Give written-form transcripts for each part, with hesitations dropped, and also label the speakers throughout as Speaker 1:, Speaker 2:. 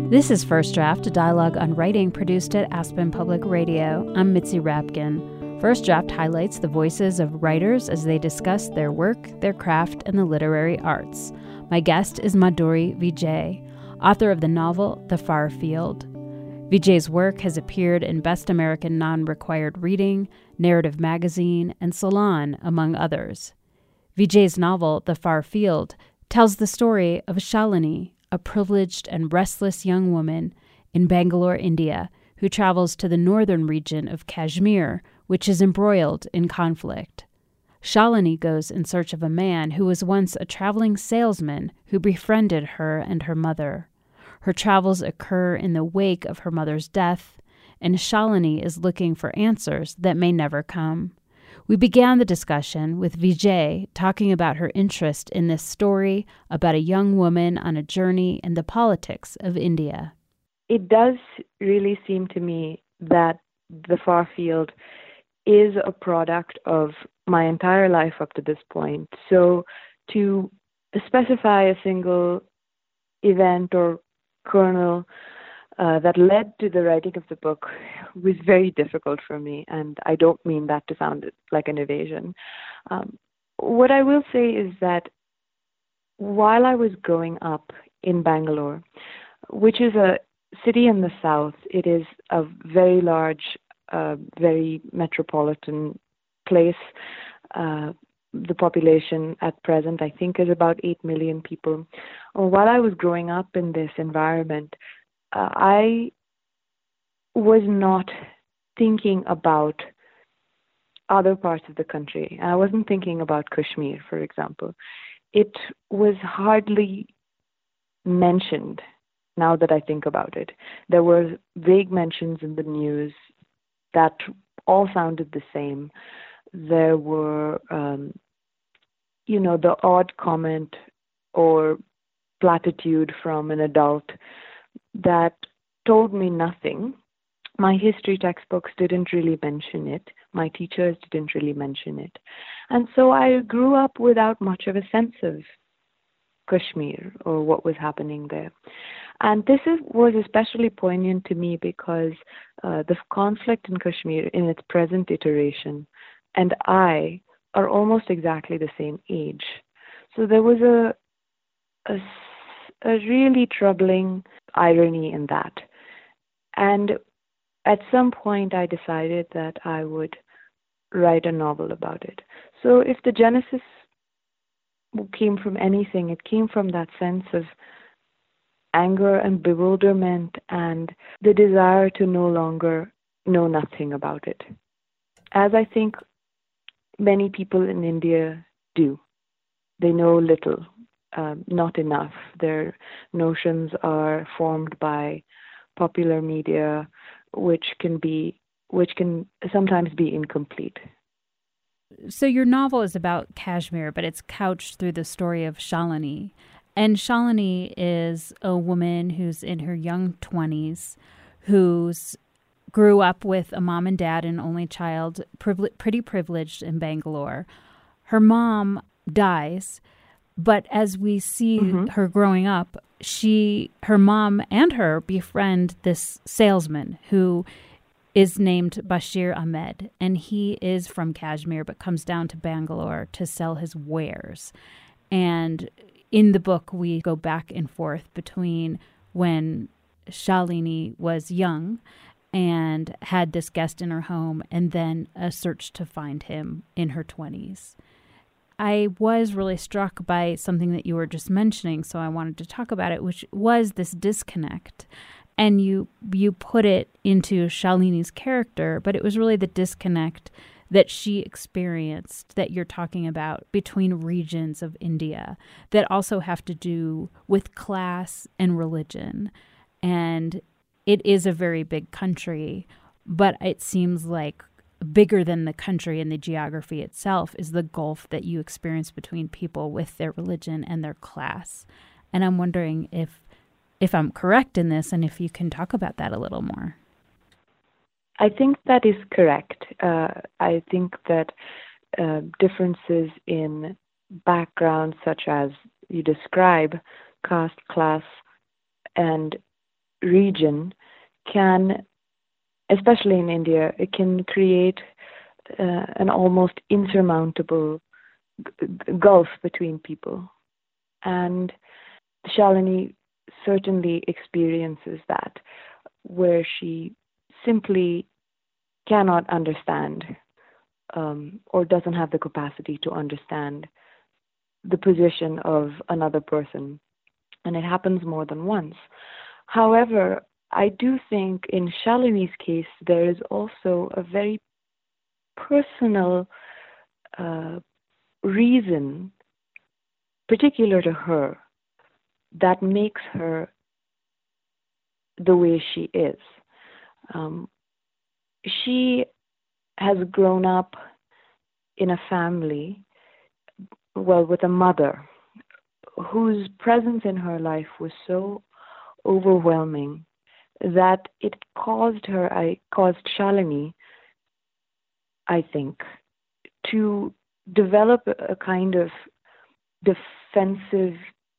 Speaker 1: This is First Draft, a dialogue on writing produced at Aspen Public Radio. I'm Mitzi Rapkin. First Draft highlights the voices of writers as they discuss their work, their craft, and the literary arts. My guest is Madhuri Vijay, author of the novel The Far Field. Vijay's work has appeared in Best American Non-Required Reading, Narrative Magazine, and Salon, among others. Vijay's novel, The Far Field, tells the story of Shalini, a privileged and restless young woman in Bangalore, India, who travels to the northern region of Kashmir, which is embroiled in conflict. Shalini goes in search of a man who was once a traveling salesman who befriended her and her mother. Her travels occur in the wake of her mother's death, and Shalini is looking for answers that may never come. We began the discussion with Vijay talking about her interest in this story about a young woman on a journey in the politics of India.
Speaker 2: It does really seem to me that The Far Field is a product of my entire life up to this point. So to specify a single event or kernel that led to the writing of the book was very difficult for me, and I don't mean that to sound like an evasion. What I will say is that while I was growing up in Bangalore, which is a city in the south, it is a very large, very metropolitan place. The population at present, I think, is about 8 million people. While I was growing up in this environment, I was not thinking about other parts of the country. I wasn't thinking about Kashmir, for example. It was hardly mentioned now that I think about it. There were vague mentions in the news that all sounded the same. There were, the odd comment or platitude from an adult that told me nothing. My history textbooks didn't really mention it. My teachers didn't really mention it. And so I grew up without much of a sense of Kashmir or what was happening there. And this was especially poignant to me because the conflict in Kashmir in its present iteration and I are almost exactly the same age. So there was a really troubling irony in that. And at some point I decided that I would write a novel about it. So if the genesis came from anything, it came from that sense of anger and bewilderment and the desire to no longer know nothing about it, as I think many people in India do. They know little, not enough. Their notions are formed by popular media, which can sometimes be incomplete.
Speaker 1: So your novel is about Kashmir, but it's couched through the story of Shalini. And Shalini is a woman who's in her young 20s, who's grew up with a mom and dad, an only child, pretty privileged in Bangalore. Her mom dies, but as we see her growing up, her mom and her befriend this salesman who is named Bashir Ahmed, and he is from Kashmir but comes down to Bangalore to sell his wares. And in the book, we go back and forth between when Shalini was young and had this guest in her home, and then a search to find him in her 20s. I was really struck by something that you were just mentioning, so I wanted to talk about it, which was this disconnect. And you put it into Shalini's character, but it was really the disconnect that she experienced that you're talking about between regions of India that also have to do with class and religion. And it is a very big country, but it seems like bigger than the country and the geography itself is the gulf that you experience between people with their religion and their class. And I'm wondering if I'm correct in this and if you can talk about that a little more.
Speaker 2: I think that is correct. I think that differences in backgrounds such as you describe, caste, class, and region can, especially in India, it can create an almost insurmountable gulf between people. And Shalini certainly experiences that, where she simply cannot understand or doesn't have the capacity to understand the position of another person. And it happens more than once. However, I do think in Shalini's case, there is also a very personal reason, particular to her, that makes her the way she is. She has grown up in a family, well, with a mother whose presence in her life was so overwhelming that it caused Shalini, I think, to develop a kind of defensive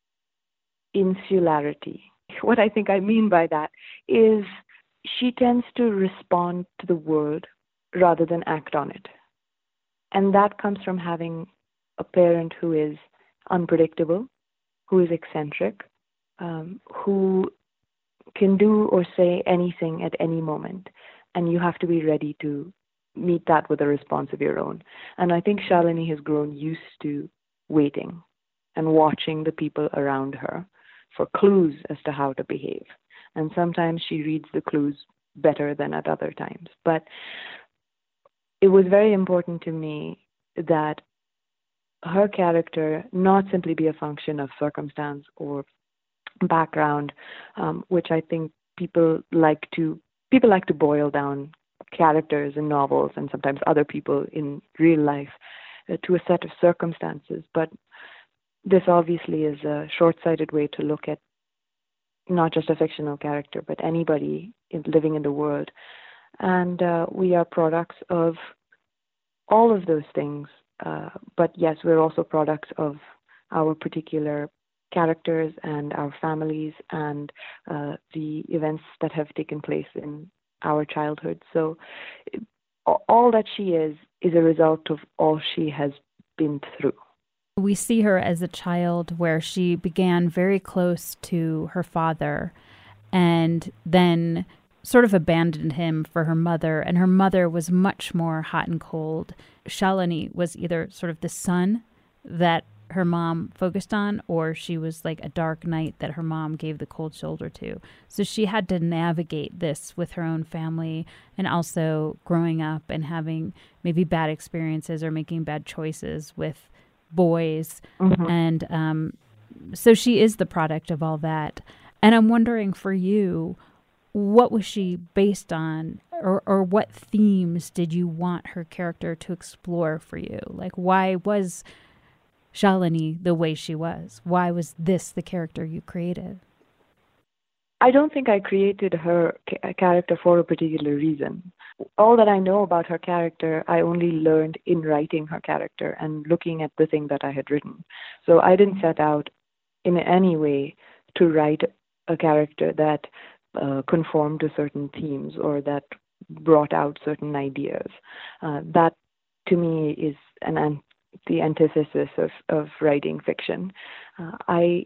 Speaker 2: insularity. What I think I mean by that is she tends to respond to the world rather than act on it. And that comes from having a parent who is unpredictable, who is eccentric, who can do or say anything at any moment. And you have to be ready to meet that with a response of your own. And I think Shalini has grown used to waiting and watching the people around her for clues as to how to behave. And sometimes she reads the clues better than at other times. But it was very important to me that her character not simply be a function of circumstance or background, which I think people like to boil down characters in novels and sometimes other people in real life to a set of circumstances. But this obviously is a short-sighted way to look at not just a fictional character, but anybody living in the world. And we are products of all of those things. But yes, we're also products of our particular characters and our families and the events that have taken place in our childhood. So all that she is a result of all she has been through.
Speaker 1: We see her as a child where she began very close to her father and then sort of abandoned him for her mother, and her mother was much more hot and cold. Shalini was either sort of the sun that her mom focused on, or she was like a dark night that her mom gave the cold shoulder to. So she had to navigate this with her own family and also growing up and having maybe bad experiences or making bad choices with boys. Mm-hmm. And so she is the product of all that. And I'm wondering for you, what was she based on, or what themes did you want her character to explore for you? Like, why was Shalini the way she was? Why was this the character you created?
Speaker 2: I don't think I created her character for a particular reason. All that I know about her character, I only learned in writing her character and looking at the thing that I had written. So I didn't set out in any way to write a character that conformed to certain themes or that brought out certain ideas. That, to me, is the antithesis of writing fiction. I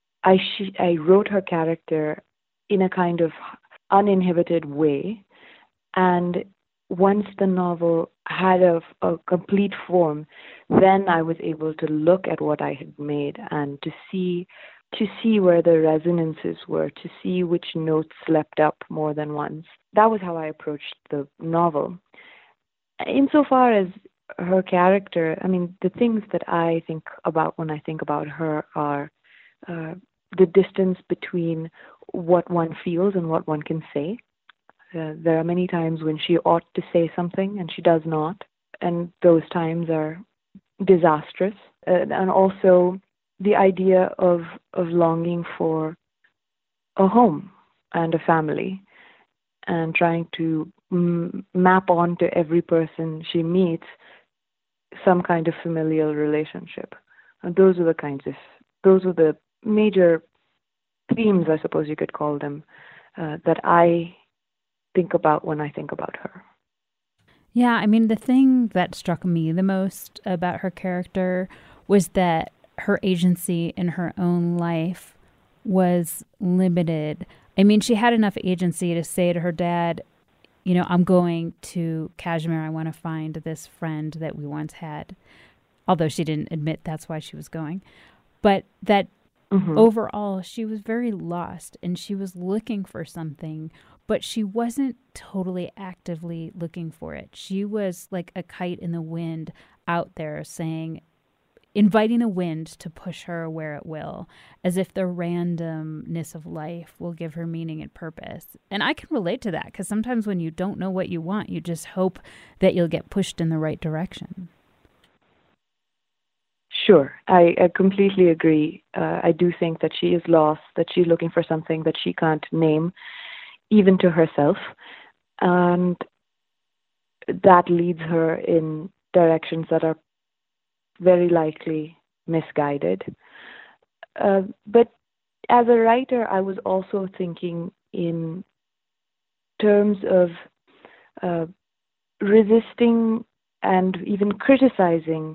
Speaker 2: wrote her character in a kind of uninhibited way, and once the novel had a complete form, then I was able to look at what I had made and to see where the resonances were, to see which notes slept up more than once. That was how I approached the novel. Insofar as her character, I mean, the things that I think about when I think about her are the distance between what one feels and what one can say. There are many times when she ought to say something and she does not, and those times are disastrous. And also the idea of longing for a home and a family and trying to map onto every person she meets some kind of familial relationship. And those are the major themes, I suppose you could call them, that I think about when I think about her.
Speaker 1: Yeah, I mean, the thing that struck me the most about her character was that her agency in her own life was limited. I mean, she had enough agency to say to her dad, you know, I'm going to Kashmir. I want to find this friend that we once had, although she didn't admit that's why she was going. But that overall, she was very lost and she was looking for something, but she wasn't totally actively looking for it. She was like a kite in the wind out there saying, inviting the wind to push her where it will, as if the randomness of life will give her meaning and purpose. And I can relate to that because sometimes when you don't know what you want, you just hope that you'll get pushed in the right direction.
Speaker 2: Sure, I completely agree. I do think that she is lost, that she's looking for something that she can't name, even to herself. And that leads her in directions that are very likely misguided. But as a writer, I was also thinking in terms of resisting and even criticizing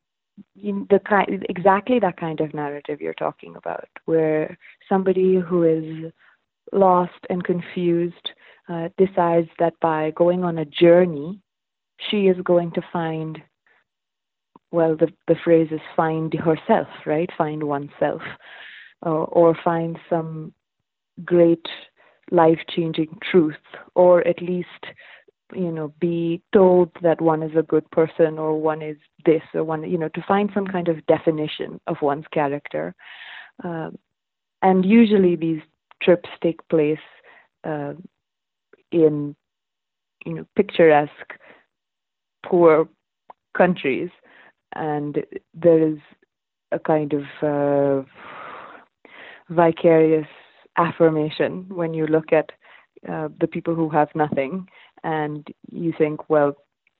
Speaker 2: exactly that kind of narrative you're talking about, where somebody who is lost and confused decides that by going on a journey, she is going to find, well, the phrase is find herself, right? Find oneself, or find some great life-changing truth, or at least, be told that one is a good person or one is this or one, to find some kind of definition of one's character. And usually these trips take place in, picturesque, poor countries, and there is a kind of vicarious affirmation when you look at the people who have nothing, and you think, well,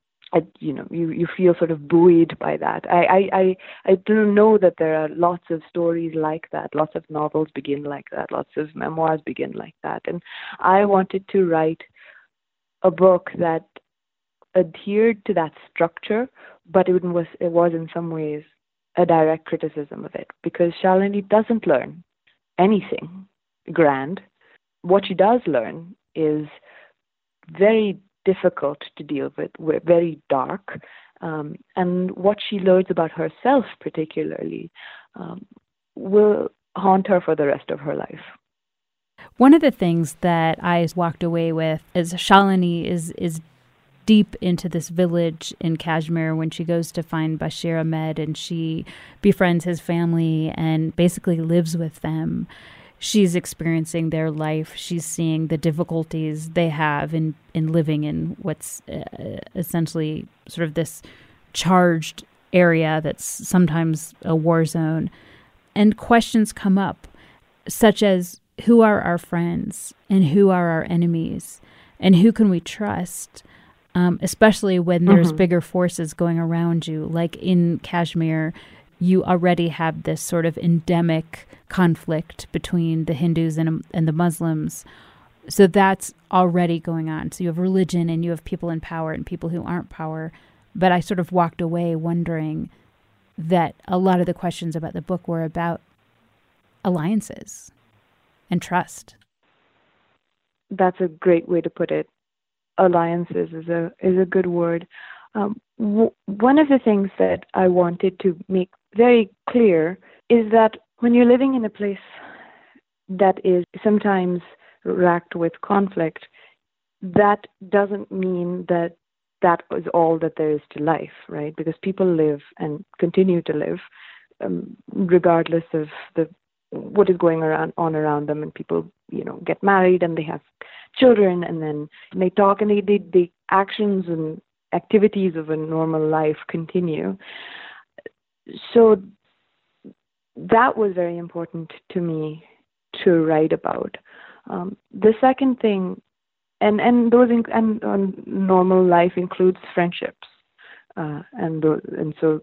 Speaker 2: you feel sort of buoyed by that. I do know that there are lots of stories like that. Lots of novels begin like that. Lots of memoirs begin like that. And I wanted to write a book that adhered to that structure, but it was in some ways a direct criticism of it, because Shalini doesn't learn anything grand. What she does learn is very difficult to deal with, very dark, and what she learns about herself particularly will haunt her for the rest of her life.
Speaker 1: One of the things that I walked away with is Shalini is deep into this village in Kashmir when she goes to find Bashir Ahmed, and she befriends his family and basically lives with them. She's experiencing their life. She's seeing the difficulties they have in living in what's essentially sort of this charged area that's sometimes a war zone. And questions come up, such as who are our friends and who are our enemies and who can we trust, especially when there's bigger forces going around you. Like in Kashmir, you already have this sort of endemic conflict between the Hindus and the Muslims. So that's already going on. So you have religion and you have people in power and people who aren't power. But I sort of walked away wondering that a lot of the questions about the book were about alliances and trust.
Speaker 2: That's a great way to put it. Alliances is a good word. One of the things that I wanted to make very clear is that when you're living in a place that is sometimes racked with conflict, that doesn't mean that is all that there is to life, right? Because people live and continue to live regardless of what is going on around them, and people, get married and they have children, and then they talk, and the actions and activities of a normal life continue. So that was very important to me to write about. The second thing, and normal life includes friendships, and so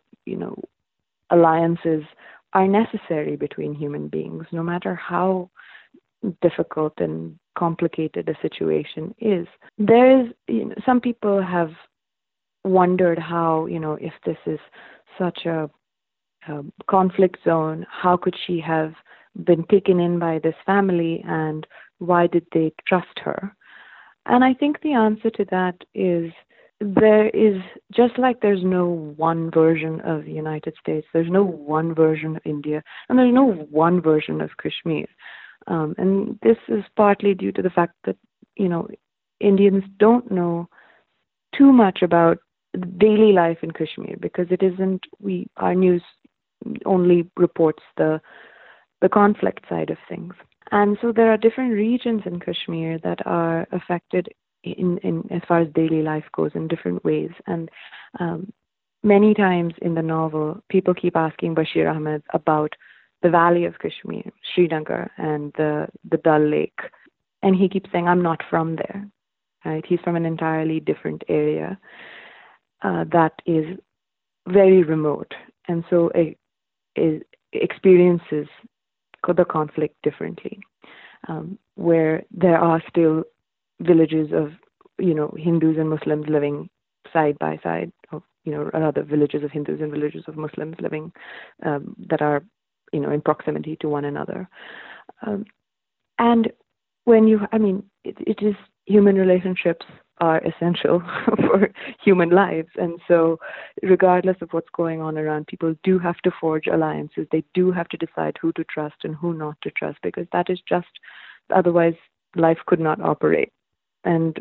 Speaker 2: alliances are necessary between human beings, no matter how difficult and complicated a situation is. There is, some people have wondered how, if this is such a conflict zone, how could she have been taken in by this family, and why did they trust her? And I think the answer to that is, there is, just like there's no one version of the United States, there's no one version of India, and there's no one version of Kashmir. And this is partly due to the fact that, Indians don't know too much about daily life in Kashmir, because it isn't, our news only reports the conflict side of things. And so there are different regions in Kashmir that are affected in as far as daily life goes in different ways. And many times in the novel, people keep asking Bashir Ahmed about the valley of Kashmir, Srinagar, and the Dal Lake. And he keeps saying, I'm not from there. Right? He's from an entirely different area that is very remote. And so it experiences the conflict differently, where there are still villages of, Hindus and Muslims living side by side, or, other villages of Hindus and villages of Muslims living that are, in proximity to one another. And when it is, human relationships are essential for human lives. And so regardless of what's going on around, people do have to forge alliances. They do have to decide who to trust and who not to trust, because that is just, otherwise life could not operate. And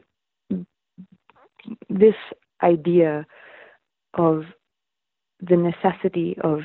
Speaker 2: this idea of the necessity of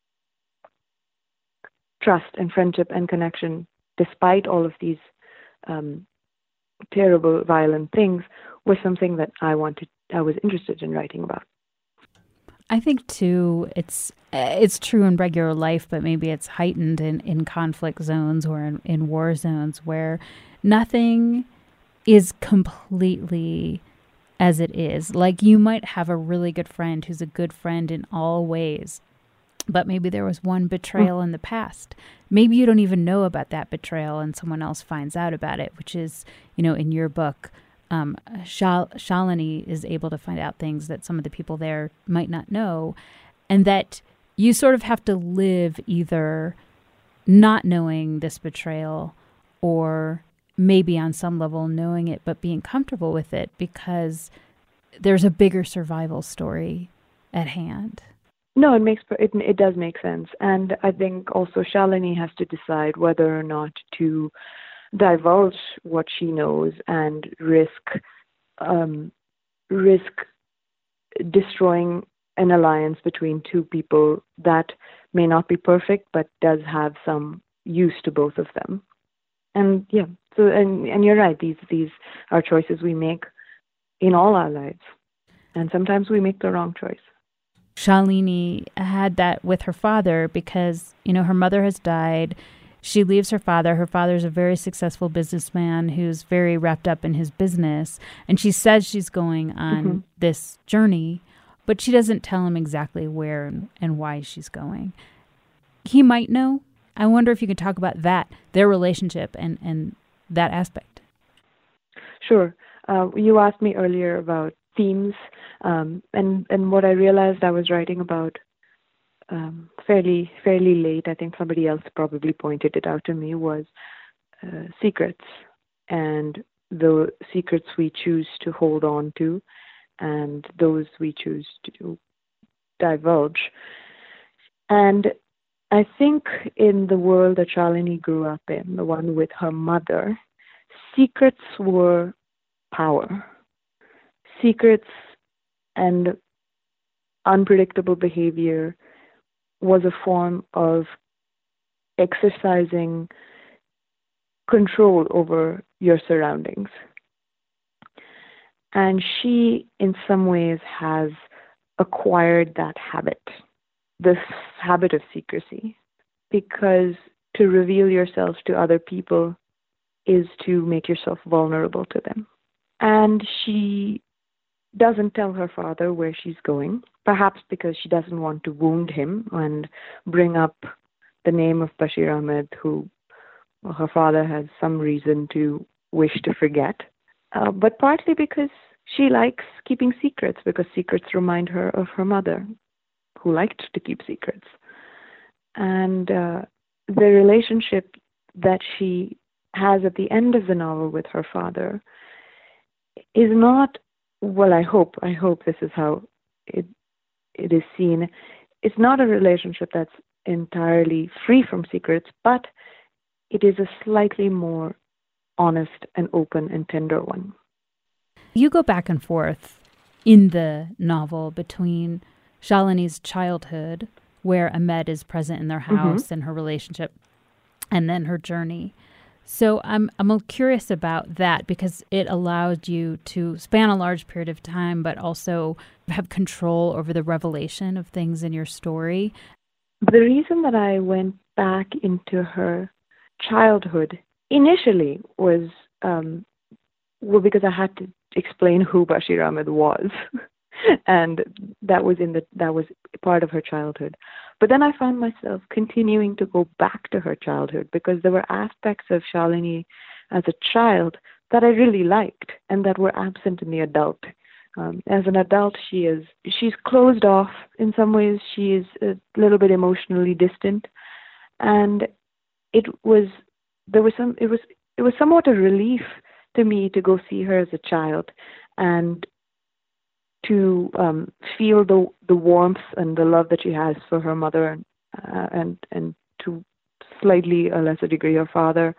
Speaker 2: trust and friendship and connection, despite all of these terrible, violent things, was something that I was interested in writing about.
Speaker 1: I think too, it's true in regular life, but maybe it's heightened in conflict zones or in war zones where nothing is completely as it is. Like, you might have a really good friend who's a good friend in all ways, but maybe there was one betrayal in the past. Maybe you don't even know about that betrayal and someone else finds out about it, which is, in your book, Shalini is able to find out things that some of the people there might not know, and that you sort of have to live either not knowing this betrayal or maybe on some level knowing it but being comfortable with it, because there's a bigger survival story at hand.
Speaker 2: No, it does make sense. And I think also Shalini has to decide whether or not to divulge what she knows and risk destroying an alliance between two people that may not be perfect but does have some use to both of them. And yeah, so and you're right, these are choices we make in all our lives, and sometimes we make the wrong choice.
Speaker 1: Shalini had that with her father because, her mother has died. She leaves her father. Her father's a very successful businessman who's very wrapped up in his business. And she says she's going on this journey, but she doesn't tell him exactly where and why she's going. He might know. I wonder if you could talk about that, their relationship and that aspect.
Speaker 2: Sure. You asked me earlier about themes, and what I realized I was writing about fairly late, I think somebody else probably pointed it out to me, was secrets, and the secrets we choose to hold on to and those we choose to divulge. And I think in the world that Shalini grew up in, the one with her mother, secrets were power. Secrets and unpredictable behavior was a form of exercising control over your surroundings. And she, in some ways, has acquired that habit, this habit of secrecy, because to reveal yourself to other people is to make yourself vulnerable to them. And she doesn't tell her father where she's going, perhaps because she doesn't want to wound him and bring up the name of Bashir Ahmed, who her father has some reason to wish to forget, but partly because she likes keeping secrets, because secrets remind her of her mother, who liked to keep secrets. And the relationship that she has at the end of the novel with her father is not, well, I hope this is how it is seen. It's not a relationship that's entirely free from secrets, but it is a slightly more honest and open and tender one.
Speaker 1: You go back and forth in the novel between Shalini's childhood, where Ahmed is present in their house and her relationship, and then her journey. So I'm curious about that because it allowed you to span a large period of time, but also have control over the revelation of things in your story.
Speaker 2: The reason that I went back into her childhood initially was because I had to explain who Bashir Ahmed was, and that was part of her childhood. But then I found myself continuing to go back to her childhood because there were aspects of Shalini as a child that I really liked and that were absent in the adult. As an adult, she's closed off in some ways. She is a little bit emotionally distant, and it was somewhat a relief to me to go see her as a child and to feel the warmth and the love that she has for her mother and to slightly a lesser degree her father,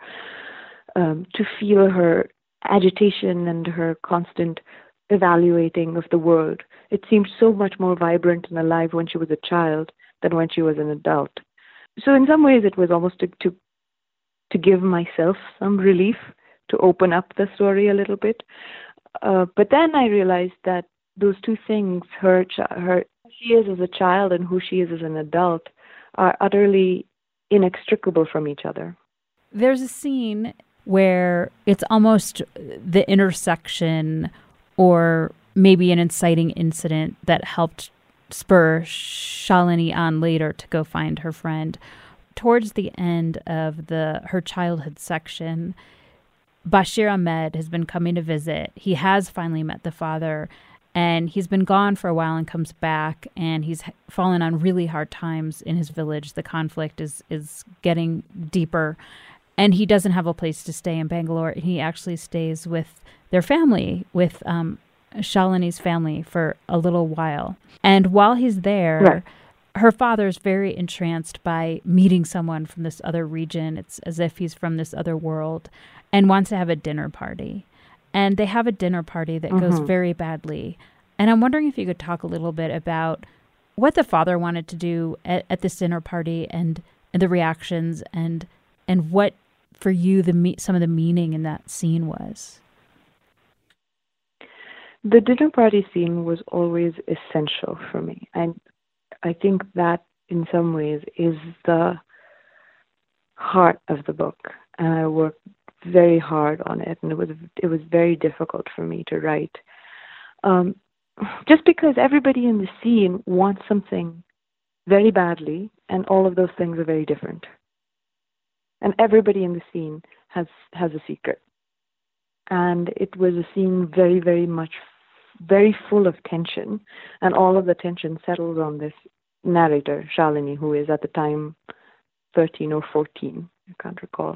Speaker 2: to feel her agitation and her constant evaluating of the world. It seemed so much more vibrant and alive when she was a child than when she was an adult. So in some ways it was almost to give myself some relief, to open up the story a little bit. But then I realized that those two things, her she is as a child and who she is as an adult, are utterly inextricable from each other.
Speaker 1: There's a scene where it's almost the intersection or maybe an inciting incident that helped spur Shalini on later to go find her friend. Towards the end of her childhood section, Bashir Ahmed has been coming to visit. He has finally met the father, and he's been gone for a while and comes back, and he's fallen on really hard times in his village. The conflict is getting deeper, and he doesn't have a place to stay in Bangalore. He actually stays with their family, with Shalini's family, for a little while. And while he's there,
Speaker 2: right,
Speaker 1: her father's very entranced by meeting someone from this other region. It's as if he's from this other world, and wants to have a dinner party. And they have a dinner party that goes very badly. And I'm wondering if you could talk a little bit about what the father wanted to do at this dinner party and the reactions and what, for you, some of the meaning in that scene was.
Speaker 2: The dinner party scene was always essential for me. And I think that in some ways is the heart of the book. And I worked very hard on it, and it was very difficult for me to write. Just because everybody in the scene wants something very badly, and all of those things are very different. And everybody in the scene has a secret. And it was a scene very, very much, very full of tension, and all of the tension settles on this narrator, Shalini, who is at the time 13 or 14, I can't recall.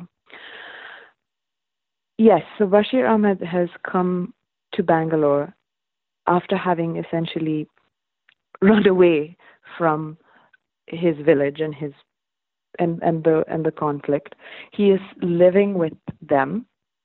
Speaker 2: Yes, so Bashir Ahmed has come to Bangalore after having essentially run away from his village and the conflict. He is living with them,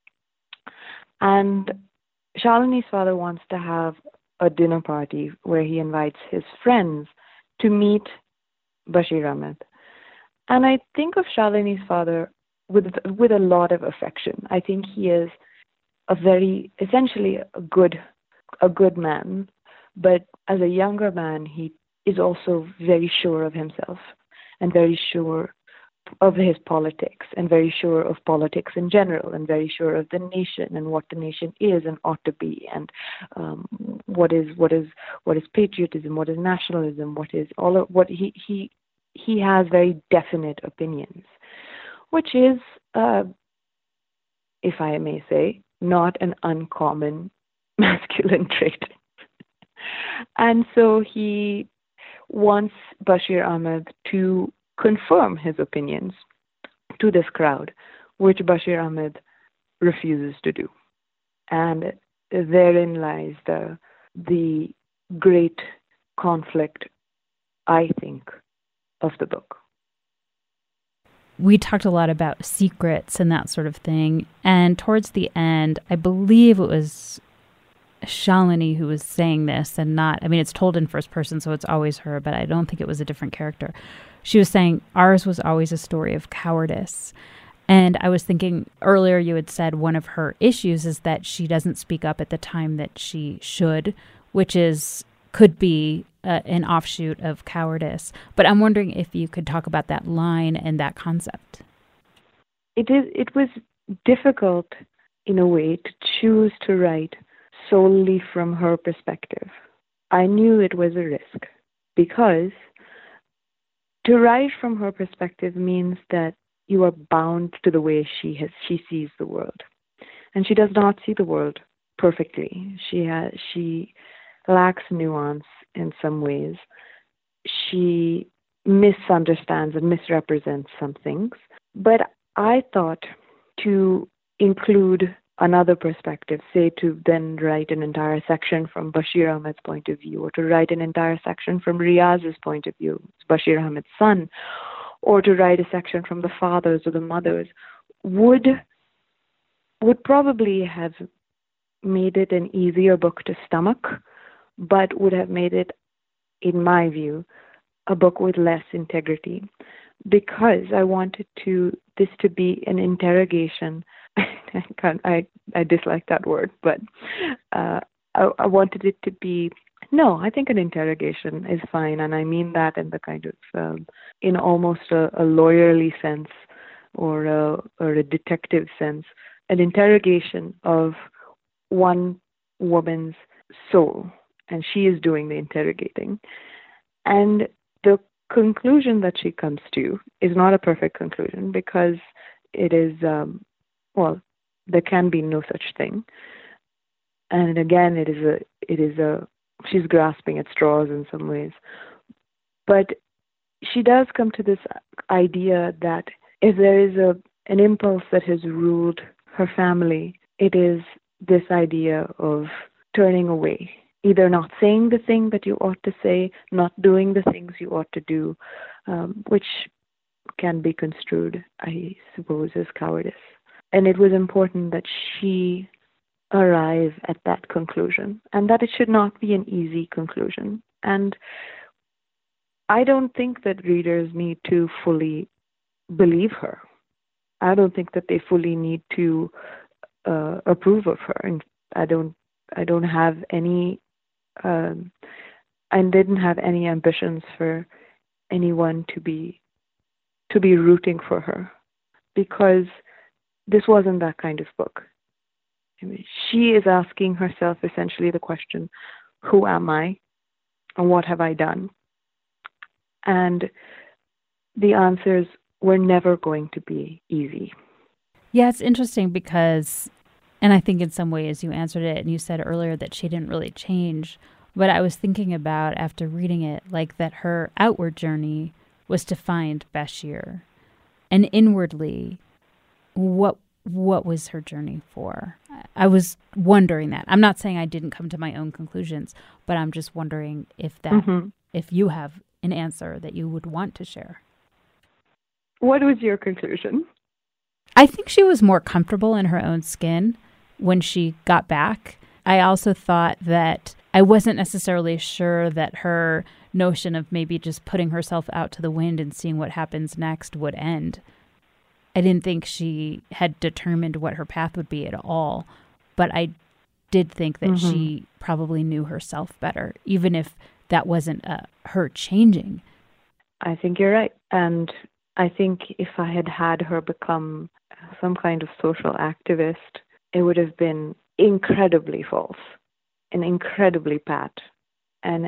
Speaker 2: and Shalini's father wants to have a dinner party where he invites his friends to meet Bashir Ahmed. And I think of Shalini's father with a lot of affection. I think he is essentially a good man, but as a younger man, he is also very sure of himself and very sure of his politics and very sure of politics in general and very sure of the nation and what the nation is and ought to be and what is patriotism, what is nationalism, what he has very definite opinions, which is uh, if I may say, not an uncommon masculine trait. And so he wants Bashir Ahmed to confirm his opinions to this crowd, which Bashir Ahmed refuses to do. And therein lies the great conflict, I think, of the book.
Speaker 1: We talked a lot about secrets and that sort of thing. And towards the end, I believe it was Shalini who was saying this, and not, I mean, it's told in first person, so it's always her, but I don't think it was a different character. She was saying, ours was always a story of cowardice. And I was thinking earlier you had said one of her issues is that she doesn't speak up at the time that she should, which could be an offshoot of cowardice. But I'm wondering if you could talk about that line and that concept.
Speaker 2: It was difficult in a way to choose to write solely from her perspective. I knew it was a risk because to write from her perspective means that you are bound to the way she sees the world. And she does not see the world perfectly. She lacks nuance in some ways. She misunderstands and misrepresents some things. But I thought to include another perspective, say to then write an entire section from Bashir Ahmed's point of view, or to write an entire section from Riaz's point of view, Bashir Ahmed's son, or to write a section from the fathers or the mothers, would probably have made it an easier book to stomach, but would have made it, in my view, a book with less integrity, because I wanted this to be an interrogation. I dislike that word, but I wanted it to be. No, I think an interrogation is fine, and I mean that in the kind of in almost a lawyerly sense or a detective sense, an interrogation of one woman's soul, and she is doing the interrogating. And the conclusion that she comes to is not a perfect conclusion, because it is, there can be no such thing. And again, she's grasping at straws in some ways. But she does come to this idea that if there is an impulse that has ruled her family, it is this idea of turning away, either not saying the thing that you ought to say, not doing the things you ought to do, which can be construed, I suppose, as cowardice. And it was important that she arrive at that conclusion, and that it should not be an easy conclusion. And I don't think that readers need to fully believe her. I don't think that they fully need to approve of her. And I don't have any. I didn't have any ambitions for anyone to be rooting for her, because this wasn't that kind of book. I mean, she is asking herself essentially the question, who am I and what have I done? And the answers were never going to be easy.
Speaker 1: Yeah, it's interesting because, and I think in some ways you answered it, and you said earlier that she didn't really change. But I was thinking about, after reading it, like that her outward journey was to find Bashir. And inwardly, what was her journey for? I was wondering that. I'm not saying I didn't come to my own conclusions, but I'm just wondering if if you have an answer that you would want to share.
Speaker 2: What was your conclusion?
Speaker 1: I think she was more comfortable in her own skin when she got back. I also thought that I wasn't necessarily sure that her notion of maybe just putting herself out to the wind and seeing what happens next would end. I didn't think she had determined what her path would be at all, but I did think that she probably knew herself better, even if that wasn't her changing.
Speaker 2: I think you're right. And I think if I had her become some kind of social activist, it would have been incredibly false and incredibly pat and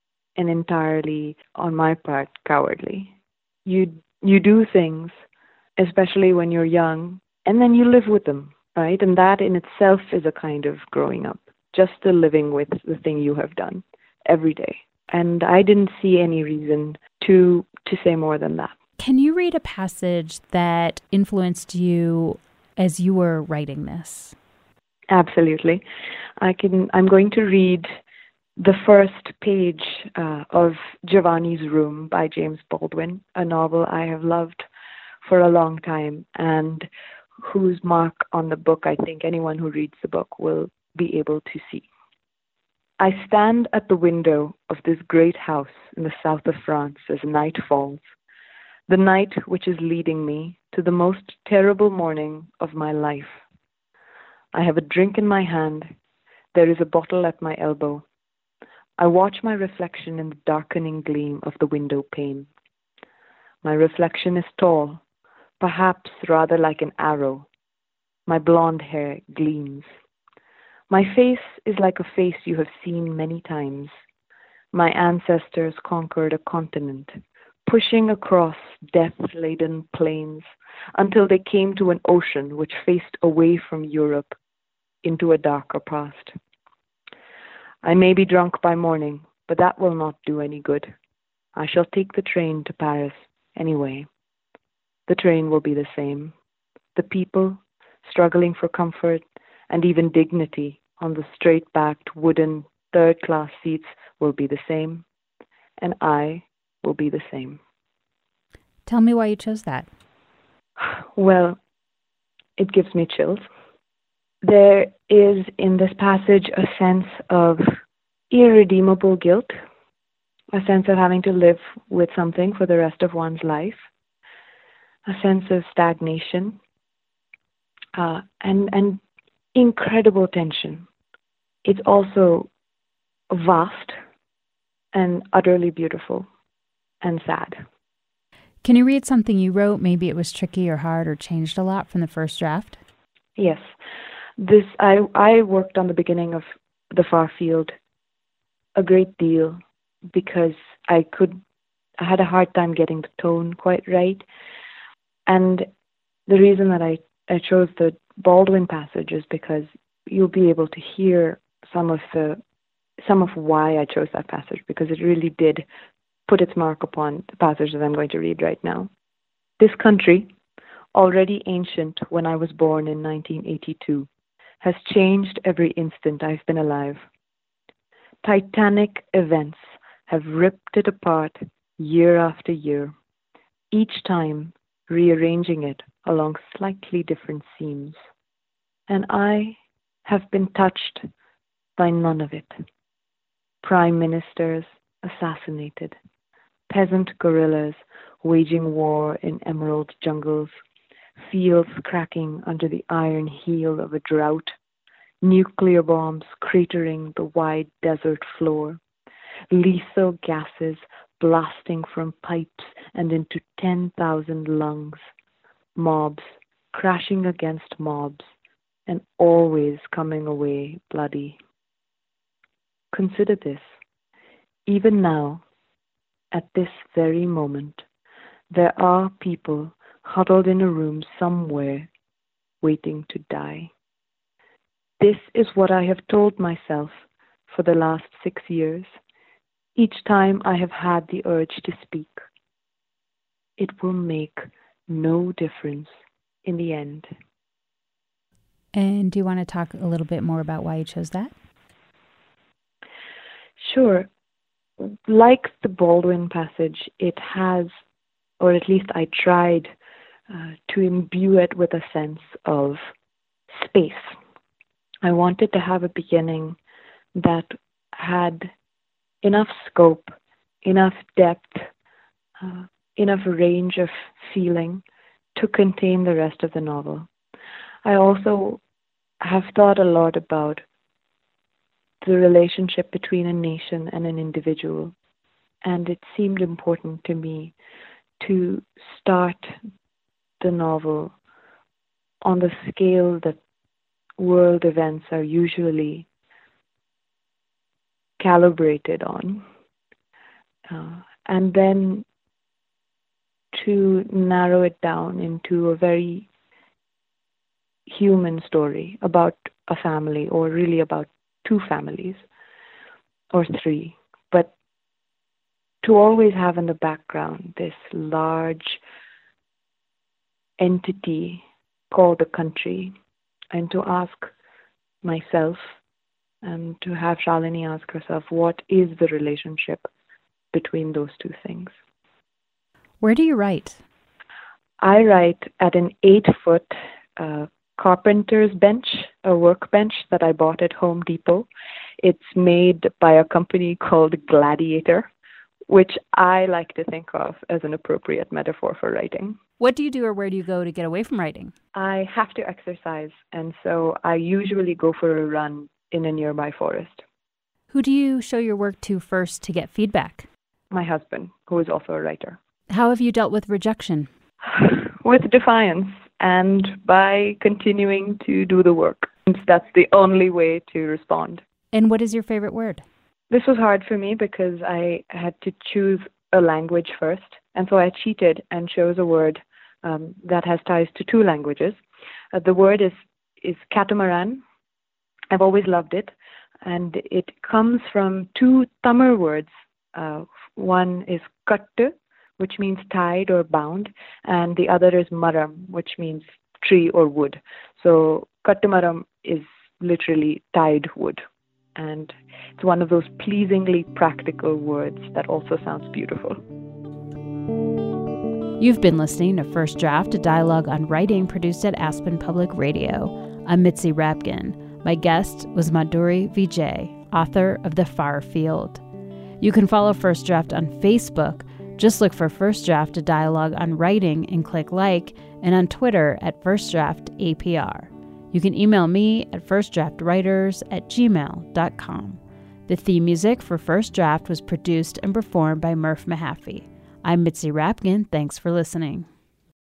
Speaker 2: entirely, on my part, cowardly. You do things especially when you're young, and then you live with them, right? And that in itself is a kind of growing up, just the living with the thing you have done every day. And I didn't see any reason to say more than that.
Speaker 1: Can you read a passage that influenced you as you were writing this?
Speaker 2: Absolutely. I'm going to read the first page of Giovanni's Room by James Baldwin, a novel I have loved for a long time and whose mark on the book I think anyone who reads the book will be able to see. I stand at the window of this great house in the south of France as night falls, the night which is leading me to the most terrible morning of my life. I have a drink in my hand. There is a bottle at my elbow. I watch my reflection in the darkening gleam of the window pane. My reflection is tall, perhaps rather like an arrow. My blonde hair gleams. My face is like a face you have seen many times. My ancestors conquered a continent, pushing across death-laden plains until they came to an ocean which faced away from Europe into a darker past. I may be drunk by morning, but that will not do any good. I shall take the train to Paris anyway. The train will be the same. The people, struggling for comfort and even dignity on the straight-backed wooden third-class seats, will be the same. And I will be the same.
Speaker 1: Tell me why you chose that.
Speaker 2: Well, it gives me chills. There is in this passage a sense of irredeemable guilt, a sense of having to live with something for the rest of one's life, a sense of stagnation, and incredible tension. It's also vast and utterly beautiful and sad.
Speaker 1: Can you read something you wrote? Maybe it was tricky or hard or changed a lot from the first draft?
Speaker 2: Yes. I worked on the beginning of The Far Field a great deal because I had a hard time getting the tone quite right. And the reason that I chose the Baldwin passage is because you'll be able to hear some of why I chose that passage, because it really did put its mark upon the passage that I'm going to read right now. This country, already ancient when I was born in 1982, has changed every instant I've been alive. Titanic events have ripped it apart year after year, each time rearranging it along slightly different seams. And I have been touched by none of it. Prime ministers assassinated, peasant guerrillas waging war in emerald jungles, fields cracking under the iron heel of a drought, nuclear bombs cratering the wide desert floor, lethal gases blasting from pipes and into 10,000 lungs, mobs crashing against mobs, and always coming away bloody. Consider this. Even now, at this very moment, there are people huddled in a room somewhere waiting to die. This is what I have told myself for the last 6 years, each time I have had the urge to speak. It will make no difference in the end.
Speaker 1: And do you want to talk a little bit more about why you chose that?
Speaker 2: Sure. Like the Baldwin passage, it has, or at least I tried to imbue it with a sense of space. I wanted to have a beginning that had enough scope, enough depth, enough range of feeling to contain the rest of the novel. I also have thought a lot about the relationship between a nation and an individual, and it seemed important to me to start the novel on the scale that world events are usually calibrated on, and then to narrow it down into a very human story about a family, or really about two families or three, but to always have in the background this large entity called the country, and to ask myself and to have Shalini ask herself, what is the relationship between those two things?
Speaker 1: Where do you write?
Speaker 2: I write at an 8-foot carpenter's bench, a workbench that I bought at Home Depot. It's made by a company called Gladiator, which I like to think of as an appropriate metaphor for writing.
Speaker 1: What do you do, or where do you go to get away from writing?
Speaker 2: I have to exercise, and so I usually go for a run in a nearby forest.
Speaker 1: Who do you show your work to first to get feedback?
Speaker 2: My husband, who is also a writer.
Speaker 1: How have you dealt with rejection?
Speaker 2: With defiance, and by continuing to do the work. That's the only way to respond.
Speaker 1: And what is your favorite word?
Speaker 2: This was hard for me because I had to choose a language first, and so I cheated and chose a word that has ties to two languages. The word is catamaran. I've always loved it, and it comes from two Tamil words. One is kattu, which means tied or bound, and the other is maram, which means tree or wood. So kattumaram is literally tied wood, and it's one of those pleasingly practical words that also sounds beautiful.
Speaker 1: You've been listening to First Draft, a dialogue on writing produced at Aspen Public Radio. I'm Mitzi Rapkin. My guest was Madhuri Vijay, author of The Far Field. You can follow First Draft on Facebook. Just look for First Draft, a dialogue on writing, and click like, and on Twitter at First Draft APR. You can email me at firstdraftwriters@gmail.com. The theme music for First Draft was produced and performed by Murph Mahaffey. I'm Mitzi Rapkin. Thanks for listening.